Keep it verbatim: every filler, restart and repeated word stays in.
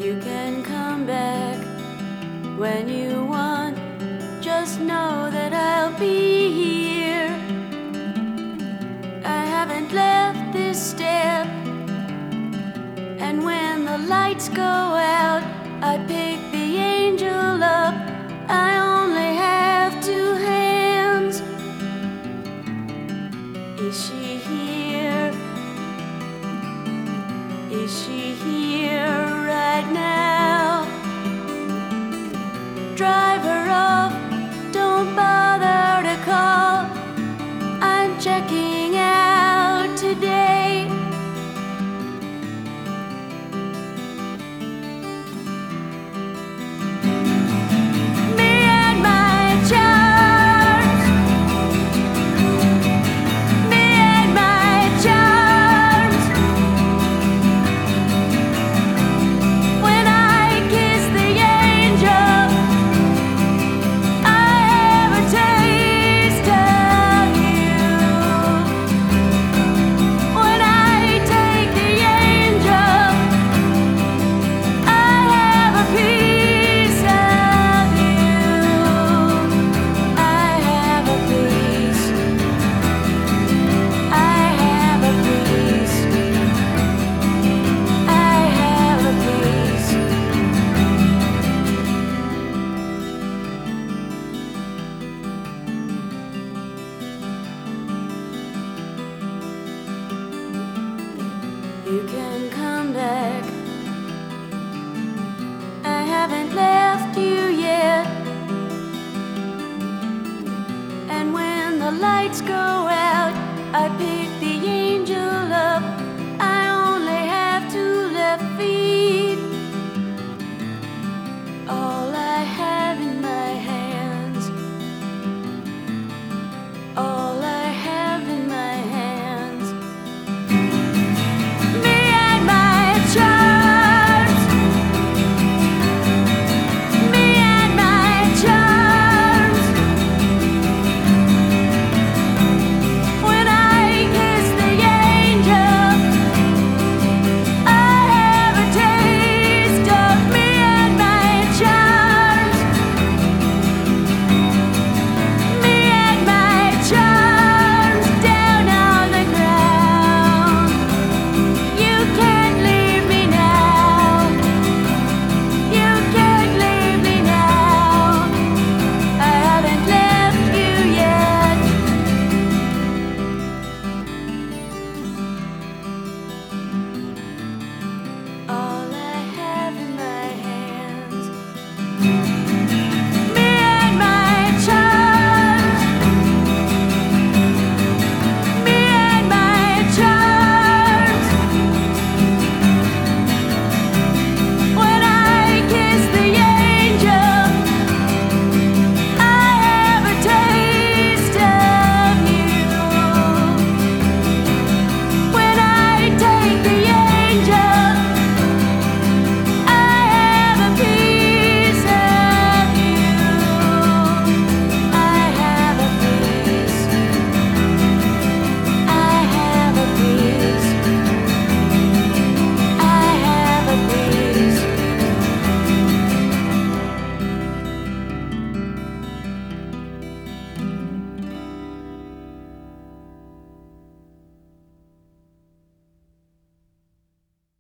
You can come back when you want. Just know that I'll be here. I haven't left this step, and when the lights go out, I pick the angel up. I only have two hands. Is she here? Is she here right now? Drive her off, don't bother to call. I'm checking out today. Me and my charms. Me and my charms. When I kiss the angel, I have a taste of you. When I take the angel, I have a piece of you. I have a piece. I have a piece. I have a piece. You can come back. I haven't left you yet. And when the lights go out, I pick